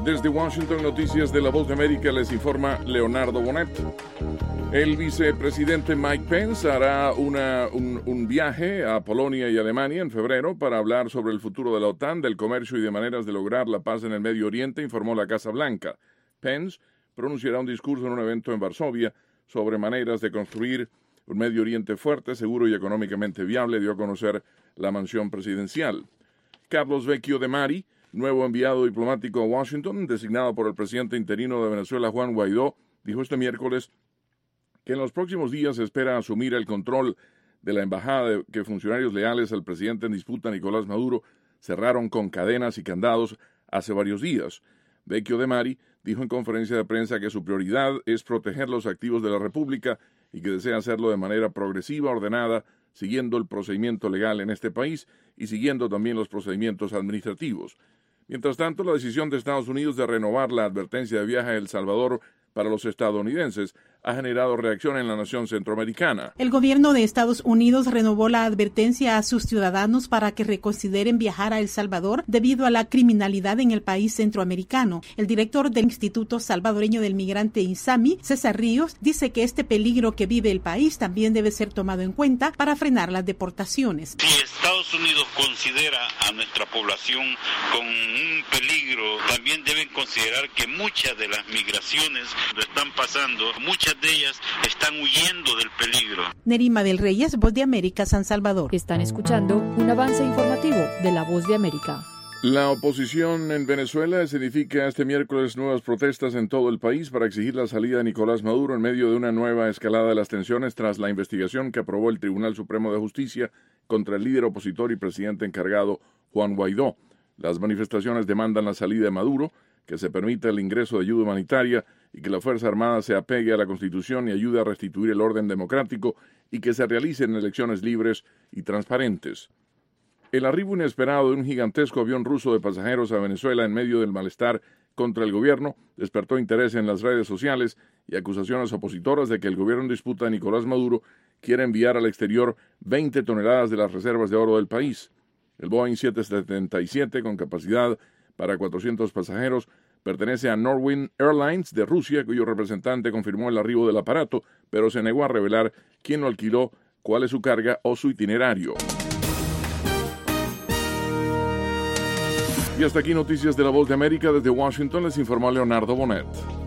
Desde Washington, Noticias de la Voz de América, les informa Leonardo Bonet. El vicepresidente Mike Pence hará un viaje a Polonia y Alemania en febrero para hablar sobre el futuro de la OTAN, del comercio y de maneras de lograr la paz en el Medio Oriente, informó la Casa Blanca. Pence pronunciará un discurso en un evento en Varsovia sobre maneras de construir un Medio Oriente fuerte, seguro y económicamente viable, dio a conocer la mansión presidencial. Carlos Vecchio de Mari, nuevo enviado diplomático a Washington, designado por el presidente interino de Venezuela, Juan Guaidó, dijo este miércoles que en los próximos días se espera asumir el control de la embajada que funcionarios leales al presidente en disputa, Nicolás Maduro, cerraron con cadenas y candados hace varios días. Vecchio de Mari dijo en conferencia de prensa que su prioridad es proteger los activos de la República y que desea hacerlo de manera progresiva, ordenada, siguiendo el procedimiento legal en este país y siguiendo también los procedimientos administrativos. Mientras tanto, la decisión de Estados Unidos de renovar la advertencia de viaje a El Salvador para los estadounidenses ha generado reacción en la nación centroamericana. El gobierno de Estados Unidos renovó la advertencia a sus ciudadanos para que reconsideren viajar a El Salvador debido a la criminalidad en el país centroamericano. El director del Instituto Salvadoreño del Migrante INSAMI, César Ríos, dice que este peligro que vive el país también debe ser tomado en cuenta para frenar las deportaciones. Si Estados Unidos considera a nuestra población con un peligro, también deben considerar que muchas de las migraciones lo están pasando, muchas de ellas están huyendo del peligro. Nerima del Reyes, Voz de América, San Salvador. Están escuchando un avance informativo de la Voz de América. La oposición en Venezuela escenifica este miércoles nuevas protestas en todo el país para exigir la salida de Nicolás Maduro en medio de una nueva escalada de las tensiones tras la investigación que aprobó el Tribunal Supremo de Justicia contra el líder opositor y presidente encargado Juan Guaidó. Las manifestaciones demandan la salida de Maduro, que se permita el ingreso de ayuda humanitaria y que la Fuerza Armada se apegue a la Constitución y ayude a restituir el orden democrático y que se realicen elecciones libres y transparentes. El arribo inesperado de un gigantesco avión ruso de pasajeros a Venezuela en medio del malestar contra el gobierno despertó interés en las redes sociales y acusaciones opositoras de que el gobierno en disputa de Nicolás Maduro quiere enviar al exterior 20 toneladas de las reservas de oro del país. El Boeing 777, con capacidad para 400 pasajeros, pertenece a Norwind Airlines de Rusia, cuyo representante confirmó el arribo del aparato, pero se negó a revelar quién lo alquiló, cuál es su carga o su itinerario. Y hasta aquí Noticias de la Voz de América. Desde Washington les informó Leonardo Bonet.